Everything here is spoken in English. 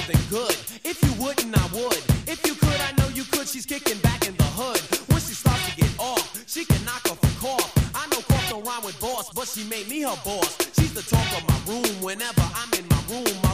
something good. If you wouldn't, I would. If you could, I know you could. She's kicking back in the hood. When she starts to get off, she can knock off a cough. I know cough don't rhyme with boss, but she made me her boss. She's the talk of my room whenever I'm in my room.